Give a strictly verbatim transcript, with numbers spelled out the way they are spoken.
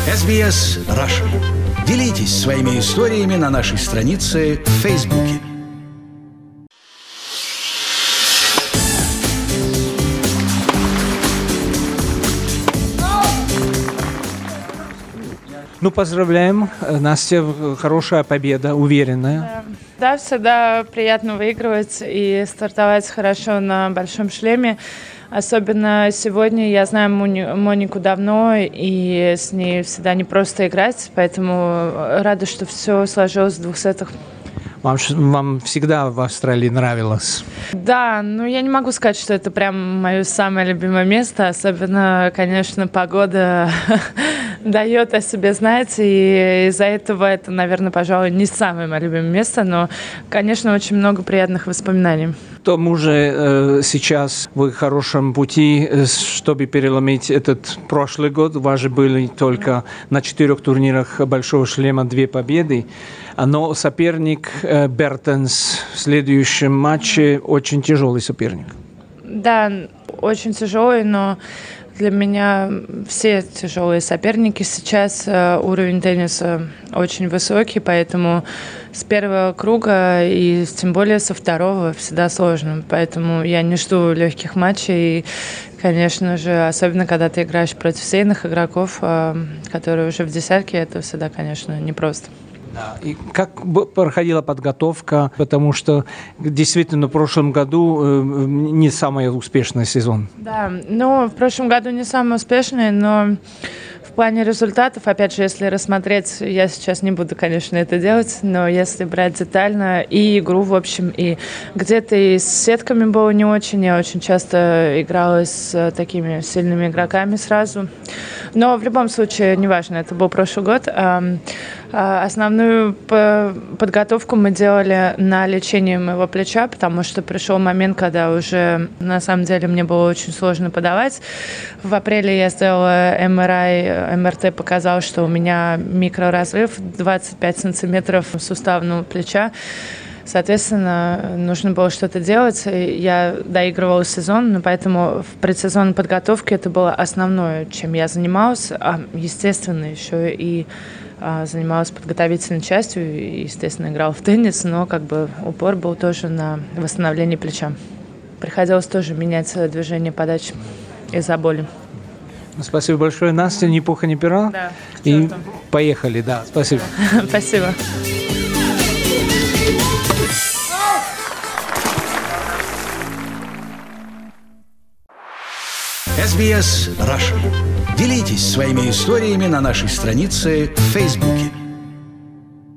эс би эс Russian. Делитесь своими историями на нашей странице в Фейсбуке. Ну, поздравляем. Настя, хорошая победа, уверенная. Да. Да, всегда приятно выигрывать и стартовать хорошо на большом шлеме. Особенно сегодня я знаю Мони- Монику давно, и с ней всегда непросто играть, поэтому рада, что все сложилось в двух сетах. Вам, вам всегда в Австралии нравилось? Да, ну я не могу сказать, что это прям мое самое любимое место. Особенно, конечно, погода дает о себе знать. И из-за этого это, наверное, пожалуй, не самое мое любимое место. Но, конечно, очень много приятных воспоминаний. К тому же э, сейчас вы в хорошем пути, э, чтобы переломить этот прошлый год. У вас же были только на четырех турнирах большого шлема две победы. Но соперник э, Бертенс в следующем матче очень тяжелый соперник. Да, очень тяжелый, но для меня все тяжелые соперники сейчас. Уровень тенниса очень высокий, поэтому с первого круга и тем более со второго всегда сложно. Поэтому я не жду легких матчей. И, конечно же, особенно когда ты играешь против сильных игроков, которые уже в десятке, это всегда, конечно, непросто. И как проходила подготовка, потому что действительно в прошлом году не самый успешный сезон. Да, ну в прошлом году не самый успешный, но в плане результатов, опять же, если рассмотреть, я сейчас не буду, конечно, это делать, но если брать детально и игру, в общем, и где-то и с сетками было не очень, я очень часто играла с такими сильными игроками сразу. Но в любом случае, неважно, это был прошлый год. Основную подготовку мы делали на лечение моего плеча, потому что пришел момент, когда уже на самом деле мне было очень сложно подавать. В апреле я сделала эм эр ай, эм эр тэ показал, что у меня микроразрыв двадцать пять сантиметров суставного плеча. Соответственно, нужно было что-то делать. Я доигрывала сезон, но поэтому в предсезонной подготовке это было основное, чем я занималась. А, естественно, еще и а, занималась подготовительной частью, и, естественно, играла в теннис, но как бы упор был тоже на восстановление плеча. Приходилось тоже менять движение подачи из-за боли. Спасибо большое, Настя, ни пуха, ни пера. Да, и поехали, да, спасибо. Спасибо. эс би эс Russian. Делитесь своими историями на нашей странице в Фейсбуке.